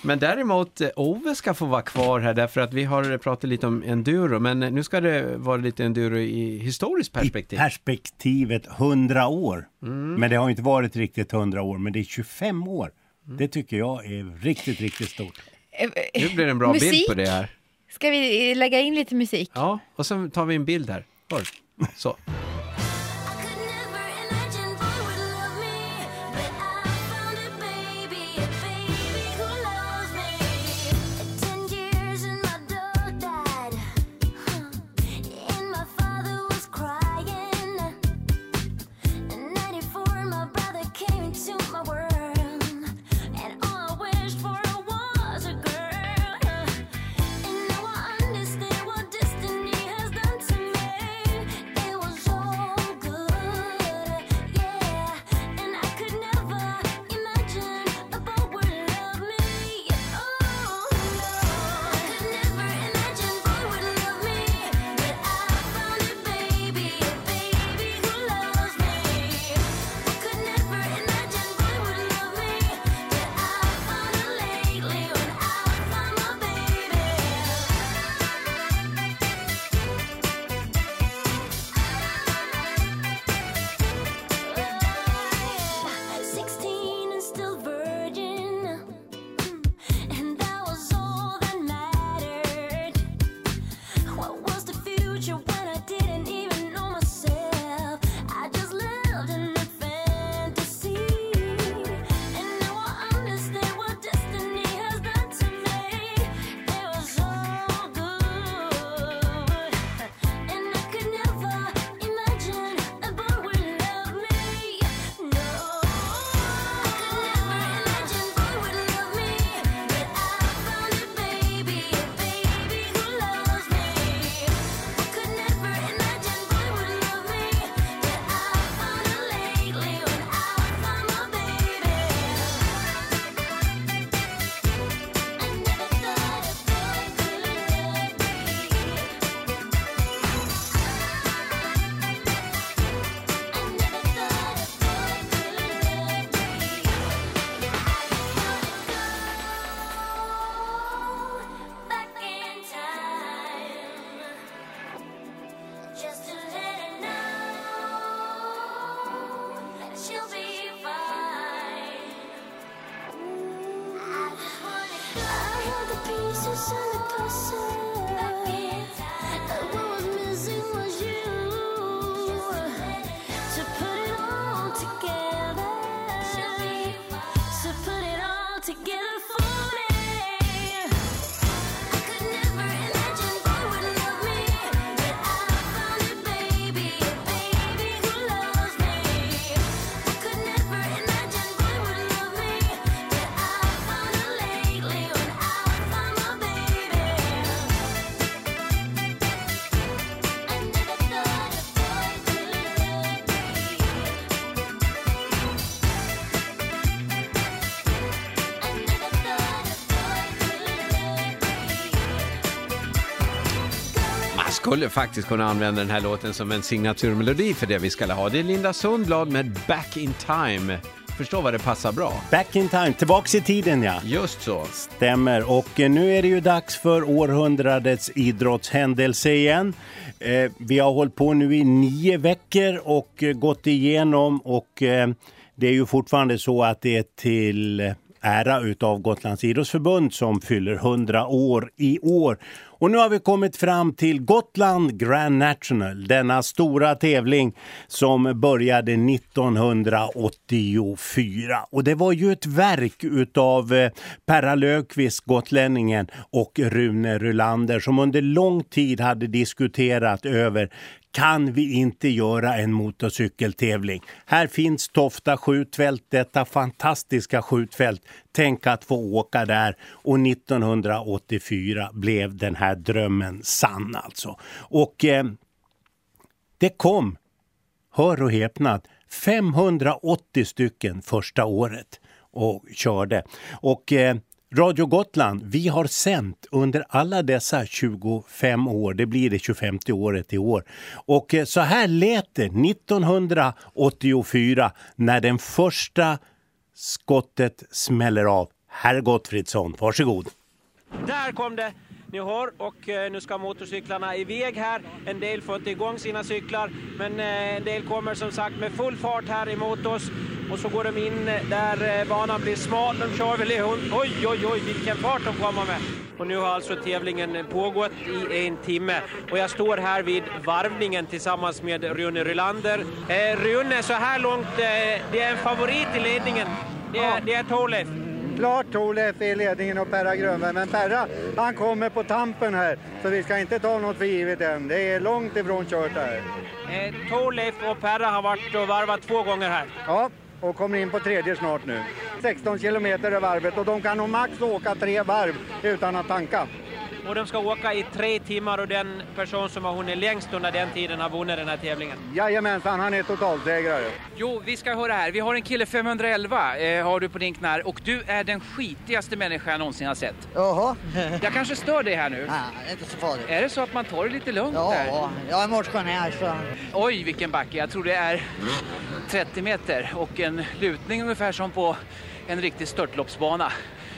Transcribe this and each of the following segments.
Men däremot, Ove ska få vara kvar här därför att vi har pratat lite om enduro, men nu ska det vara lite enduro i historiskt perspektiv. I perspektivet 100 år. Men det har inte varit riktigt 100 år, men det är 25 år. Det tycker jag är riktigt, riktigt stort. Nu blir det en bra bild på det här. Ska vi lägga in lite musik? Ja, och så tar vi en bild här. Så. Skulle faktiskt kunna använda den här låten som en signaturmelodi för det vi ska ha. Det är Linda Sundblad med Back in Time. Förstår vad det passar bra. Back in Time, tillbaks i tiden, ja. Just så. Stämmer, och nu är det ju dags för århundradets idrottshändelse igen. Vi har hållit på nu i 9 veckor och gått igenom, och det är ju fortfarande så att det är till ära utav Gotlands idrottsförbund som fyller 100 år i år. Och nu har vi kommit fram till Gotland Grand National, denna stora tävling som började 1984. Och det var ju ett verk utav Perra Löfqvist, gotlänningen, och Rune Rylander som under lång tid hade diskuterat över: kan vi inte göra en motorcykeltävling? Här finns Tofta skjutfält, detta fantastiska skjutfält. Tänk att få åka där. Och 1984 blev den här drömmen sann alltså. Och det kom, hör och häpnad, 580 stycken första året och körde. Och Radio Gotland, vi har sänt under alla dessa 25 år, det blir det 25:e året i år. Och så här lät det 1984 när den första skottet smäller av Herr Gottfridsson, varsågod. Där kom det, ni hör, och nu ska motorcyklarna iväg här. En del får inte igång sina cyklar, men en del kommer som sagt med full fart här emot oss. Och så går de in där banan blir smal, de kör väl i hund. Oj, vilken fart de kommer med. Och nu har alltså tävlingen pågått i 1 timme. Och jag står här vid varvningen tillsammans med Rune Rylander. Rune, så här långt, det är en favorit i ledningen. Det är Thorleif. Klart Thorleif i ledningen och Perra Grönberg, men Perra han kommer på tampen här, så vi ska inte ta något för givet än. Det är långt ifrån kört här. Thorleif och Perra har varit och varvat 2 gånger här. Ja, och kommer in på 3:e snart nu. 16 kilometer är varvet och de kan nog max åka 3 varv utan att tanka. Och de ska åka i 3 timmar och den person som har hunnit längst under den tiden har vunnit den här tävlingen. Jajamensan, han är totalsegrare. Jo, vi ska höra här. Vi har en kille 511 har du på din knär och du är den skitigaste människa jag någonsin har sett. Jaha. Jag kanske stör dig här nu. Nej, det är inte så farligt. Är det så att man tar det lite lugnt där? Ja, jag är motionär så... Oj, vilken backe. Jag tror det är 30 meter och en lutning ungefär som på en riktig störtloppsbana.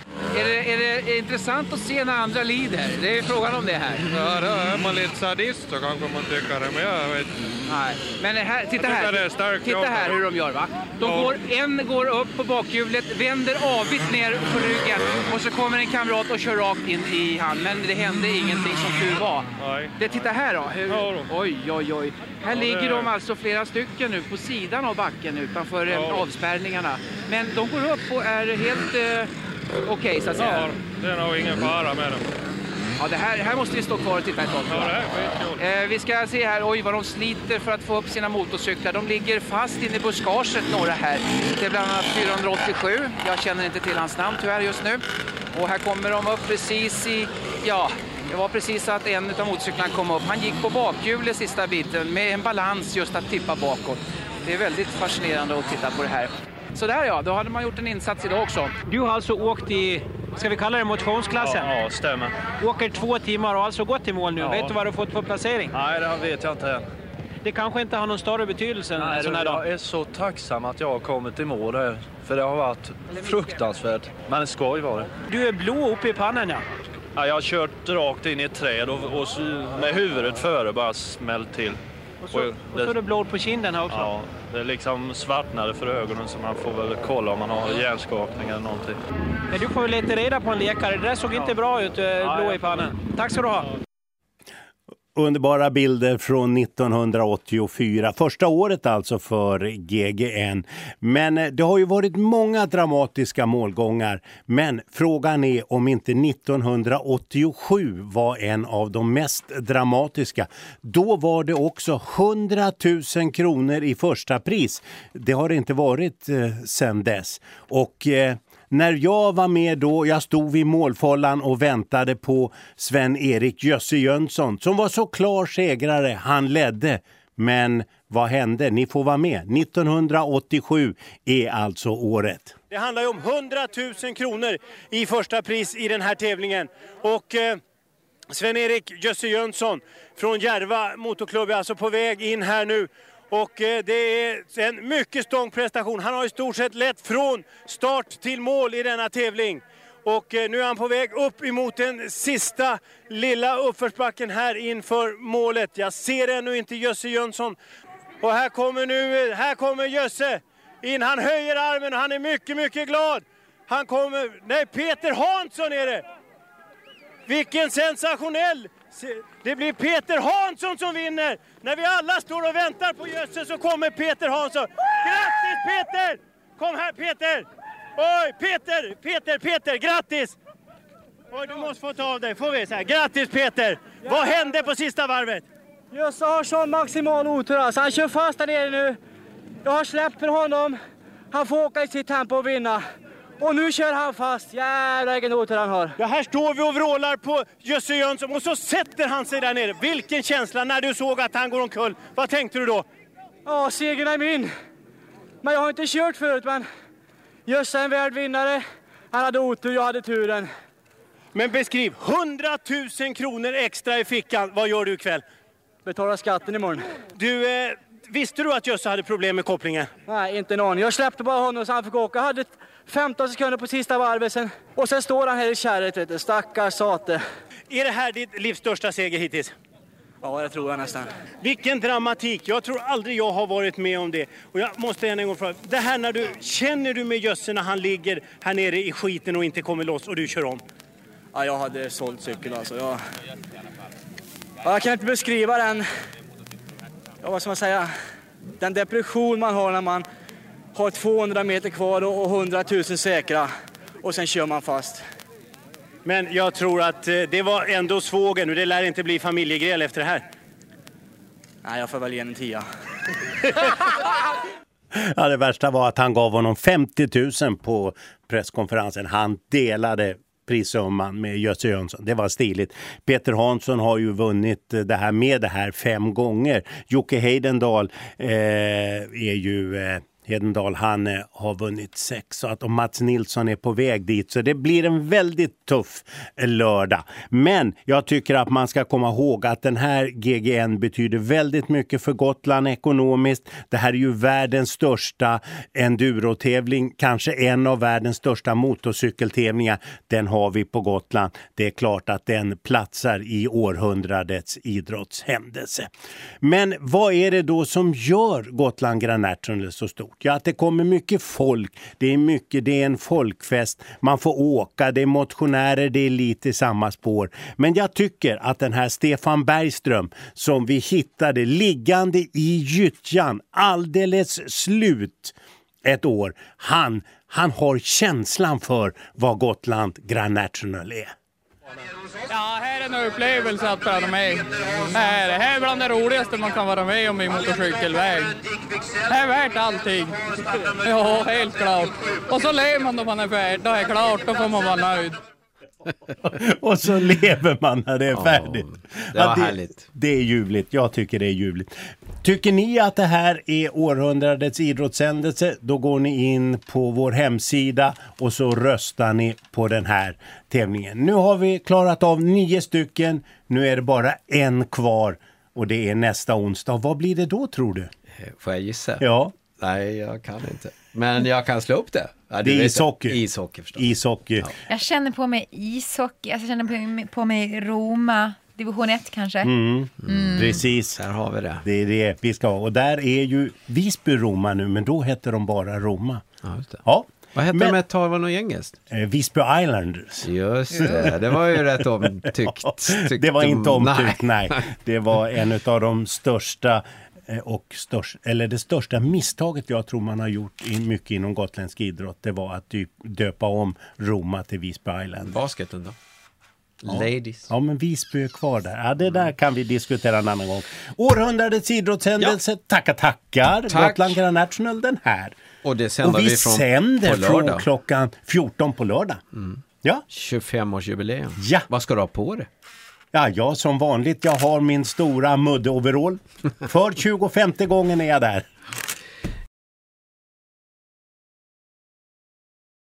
Är det intressant att se när andra lider? Det är frågan om det här. Ja, då är man lite sadist så kanske man tycker det, men jag vet. Nej, men här, titta här. Titta här hur de gör, va? En går upp på bakhjulet, vänder avigt ner på ryggen och så kommer en kamrat och kör rakt in i han. Men det hände ingenting som tur var. Nej. Titta här då. Oj. Här ligger de alltså flera stycken nu på sidan av backen utanför avspärrningarna. Men de går upp och är helt... Okej, så att säga. Ja, det är nog ingen fara med dem. Ja, det här måste vi stå kvar och titta ett tag. Ja, det är skitkul. Vi ska se här, vad de sliter för att få upp sina motorcyklar. De ligger fast inne i buskaget, några här. Det är bland annat 487. Jag känner inte till hans namn tyvärr just nu. Och här kommer de upp precis i... Ja, det var precis så att en av motorcyklarna kom upp. Han gick på bakhjulet sista biten med en balans just att tippa bakåt. Det är väldigt fascinerande att titta på det här. Så där ja, då hade man gjort en insats idag också. Du har alltså åkt i, ska vi kalla det motionsklassen? Ja, stämmer. Åker 2 timmar och alltså gått i mål nu. Ja. Vet du vad du fått för placering? Nej, det vet jag inte än. Det kanske inte har någon större betydelse en sån här dag. Jag är så tacksam att jag har kommit i mål här. För det har varit fruktansvärt. Men det ska ju vara det. Du är blå uppe i pannan, ja. Ja, jag har kört rakt in i ett träd och med huvudet före bara smällt till. Och så är det blod på kinden här också. Ja, det är liksom svartnade för ögonen så man får väl kolla om man har hjärnskakning eller någonting. Men du får väl leta reda på en läkare. Det där såg inte bra ut, blå i pannan. Tack ska du ha. Underbara bilder från 1984. Första året alltså för GGN. Men det har ju varit många dramatiska målgångar. Men frågan är om inte 1987 var en av de mest dramatiska. Då var det också 100 000 kronor i första pris. Det har det inte varit sedan dess. Och... när jag var med då, jag stod vid målfållan och väntade på Sven-Erik Jösse Jönsson som var så klar segrare, han ledde. Men vad hände? Ni får vara med. 1987 är alltså året. Det handlar ju om 100 000 kronor i första pris i den här tävlingen. Och Sven-Erik Jösse Jönsson från Järva motorklubb är alltså på väg in här nu. Och det är en mycket stång prestation. Han har i stort sett lett från start till mål i denna tävling. Och nu är han på väg upp emot den sista lilla uppförsbacken här inför målet. Jag ser ännu inte Jösse Jönsson. Och här kommer Jösse in. Han höjer armen och han är mycket, mycket glad. Han kommer... Nej, Peter Hansson är det! Vilken sensationell... Det blir Peter Hansson som vinner. När vi alla står och väntar på Jösse så kommer Peter Hansson. Grattis Peter! Kom här Peter! Oj, Peter, grattis! Oj, du måste få ta av dig. Får vi så här. Grattis Peter! Ja. Vad hände på sista varvet? Jösse har sån maximal otur. Alltså. Han kör fast där nere nu. Jag har släppt för honom. Han får åka i sitt tempo och vinna. Och nu kör han fast. Jävlar vilken otur han har. Ja, här står vi och vrålar på Jösse Jönsson och så sätter han sig där nere. Vilken känsla när du såg att han går omkull. Vad tänkte du då? Ja, segern är min. Men jag har inte kört förut, men Jösse är en värd vinnare. Han hade otur, jag hade turen. Men beskriv, 100 000 kronor extra i fickan. Vad gör du ikväll? Betala skatten imorgon. Du, visste du att Jösse hade problem med kopplingen? Nej, inte någon. Jag släppte bara honom så han fick åka. Jag hade 15 sekunder på sista varvet sen. Och sen står han här i kärret, vet du. Stackars sate. Är det här ditt livs största seger hittills? Ja, det tror jag nästan. Vilken dramatik. Jag tror aldrig jag har varit med om det. Och jag måste än en gång fråga. Det här känner du med Jösse när han ligger här nere i skiten och inte kommer loss och du kör om? Ja, jag hade sålt cykel alltså. Jag kan inte beskriva den. Ja, vad ska man säga? Den depression man har när man har 200 meter kvar och 100 000 säkra. Och sen kör man fast. Men jag tror att det var ändå svågen och det lär inte bli familjegräl efter det här. Nej, jag får väl ge en 10. Ja, det värsta var att han gav honom 50 000 på presskonferensen. Han delade prissumman med Jösse Jönsson. Det var stiligt. Peter Hansson har ju vunnit det här 5 gånger. Jocke Heidendal Hedendal, han har vunnit 6 och Mats Nilsson är på väg dit, så det blir en väldigt tuff lördag. Men jag tycker att man ska komma ihåg att den här GGN betyder väldigt mycket för Gotland ekonomiskt. Det här är ju världens största endurotävling, kanske en av världens största motorcykeltävlingar. Den har vi på Gotland. Det är klart att den platsar i århundradets idrottshändelse. Men vad är det då som gör Gotland Grand National så stort? Ja, att det kommer mycket folk, det är en folkfest, man får åka, det är motionärer, det är lite samma spår. Men jag tycker att den här Stefan Bergström som vi hittade liggande i gyttjan alldeles slut ett år, han har känslan för vad Gotland Grand National är. Ja, här är en upplevelse att vara med. Här är bland det roligaste man kan vara med om i motorcykelväg. Här är värt allting. Ja, helt klart. Och så lever man då man är färdig. Då är klart, då får man vara nöjd. Och så lever man när det är färdigt. Det var härligt. Det är ljuvligt, jag tycker det är ljuvligt. Tycker ni att det här är århundradets idrottshändelse, då går ni in på vår hemsida och så röstar ni på den här tävlingen. Nu har vi klarat av 9 stycken, nu är det bara en kvar och det är nästa onsdag. Vad blir det då, tror du? Får jag gissa? Ja. Nej, jag kan inte. Men jag kan slå upp det. Ja, det är ishockey. Ishockey förstås. Ishockey. Ja. Jag känner på mig ishockey. Alltså jag känner på mig Roma. Division 1 kanske. Precis. Där har vi det. Det är det vi ska ha. Och där är ju Visby-Roma nu, men då heter de bara Roma. Ja, just det. Ja. Vad hette de ett tag, var någon gängest? Visby Islanders. Just det, det var ju rätt omtyckt. Det var inte omtyckt, nej. Det var en av de största det största misstaget jag tror man har gjort mycket inom gotländsk idrott, det var att döpa om Roma till Visby Island. Basketen då? Ladies. Ja, men Visby är kvar där. Ja, det där kan vi diskutera en annan gång. Århundradets idrottshändelse. Tackar. Tack. Gotland Grand National den här. Och det sänder vi sänder från klockan 14 på lördag. Ja. 25-årsjubileum. Ja. Vad ska du ha på det? Ja, jag som vanligt, jag har min stora muddeoverall. För 25:e gången är jag där.